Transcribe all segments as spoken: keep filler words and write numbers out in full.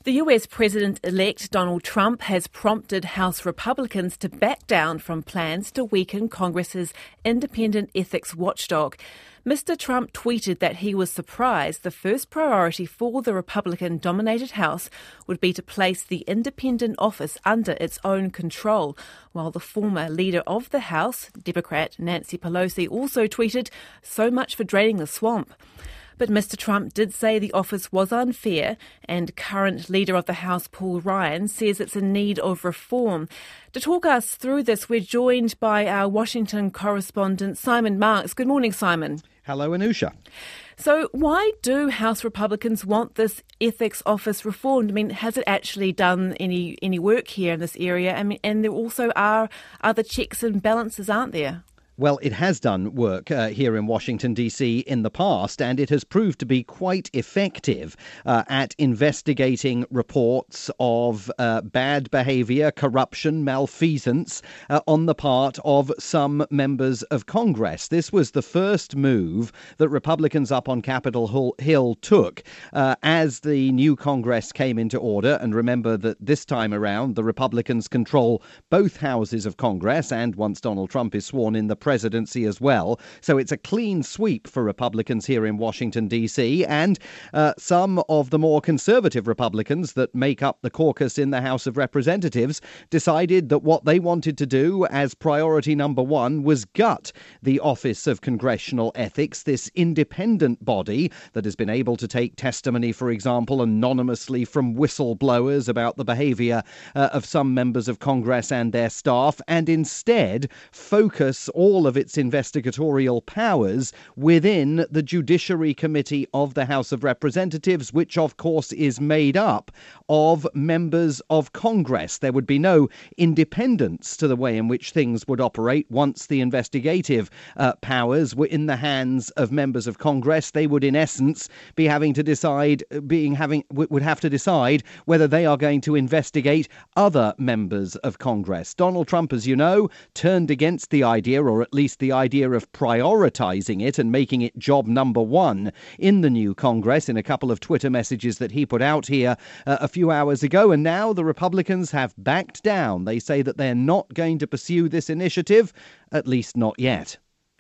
The U S President-elect Donald Trump has prompted House Republicans to back down from plans to weaken Congress's independent ethics watchdog. Mister Trump tweeted that he was surprised the first priority for the Republican-dominated House would be to place the independent office under its own control, while the former leader of the House, Democrat Nancy Pelosi, also tweeted, "So much for draining the swamp." But Mister Trump did say the office was unfair, and current Leader of the House, Paul Ryan, says it's in need of reform. To talk us through this, we're joined by our Washington correspondent, Simon Marks. Good morning, Simon. Hello, Anusha. So why do House Republicans want this ethics office reformed? I mean, has it actually done any, any work here in this area? I mean, and there also are other checks and balances, aren't there? Well, it has done work uh, here in Washington, D C in the past, and it has proved to be quite effective uh, at investigating reports of uh, bad behaviour, corruption, malfeasance uh, on the part of some members of Congress. This was the first move that Republicans up on Capitol Hill took uh, as the new Congress came into order. And remember that this time around, the Republicans control both houses of Congress, and once Donald Trump is sworn in, the presidency as well. So it's a clean sweep for Republicans here in Washington, D C, and uh, some of the more conservative Republicans that make up the caucus in the House of Representatives decided that what they wanted to do as priority number one was gut the Office of Congressional Ethics, this independent body that has been able to take testimony, for example, anonymously from whistleblowers about the behaviour uh, of some members of Congress and their staff, and instead focus all all of its investigatorial powers within the Judiciary Committee of the House of Representatives, which of course is made up of members of Congress. There would be no independence to the way in which things would operate once the investigative uh, powers were in the hands of members of Congress. They would in essence be having to decide, being having would have to decide whether they are going to investigate other members of Congress. Donald Trump, as you know, turned against the idea, or at least the idea of prioritizing it and making it job number one in the new Congress in a couple of Twitter messages that he put out here uh, a few hours ago. And now the Republicans have backed down. They say that they're not going to pursue this initiative, at least not yet.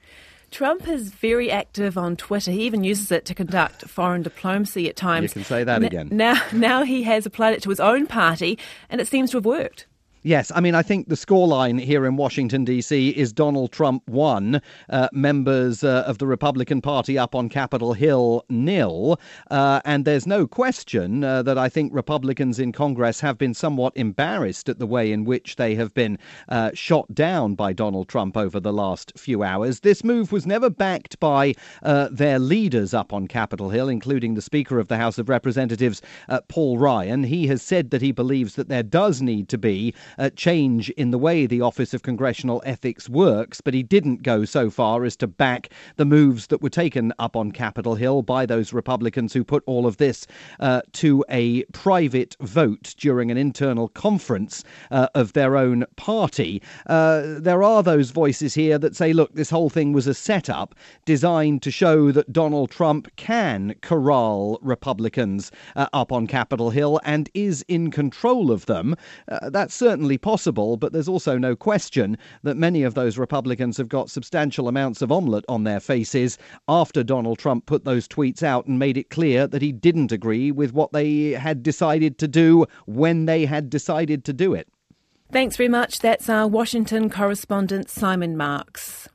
Trump is very active on Twitter. He even uses it to conduct foreign diplomacy at times. You can say that N- again. Now, now he has applied it to his own party, and it seems to have worked. Yes, I mean, I think the scoreline here in Washington, D C is Donald Trump one, uh, members uh, of the Republican Party up on Capitol Hill nil. Uh, and there's no question uh, that I think Republicans in Congress have been somewhat embarrassed at the way in which they have been uh, shot down by Donald Trump over the last few hours. This move was never backed by uh, their leaders up on Capitol Hill, including the Speaker of the House of Representatives, uh, Paul Ryan. He has said that he believes that there does need to be a change in the way the Office of Congressional Ethics works, but he didn't go so far as to back the moves that were taken up on Capitol Hill by those Republicans who put all of this uh, to a private vote during an internal conference uh, of their own party. Uh, there are those voices here that say, look, this whole thing was a setup designed to show that Donald Trump can corral Republicans uh, up on Capitol Hill and is in control of them. Uh, that's certainly possible, but there's also no question that many of those Republicans have got substantial amounts of omelette on their faces after Donald Trump put those tweets out and made it clear that he didn't agree with what they had decided to do when they had decided to do it. Thanks very much. That's our Washington correspondent, Simon Marks.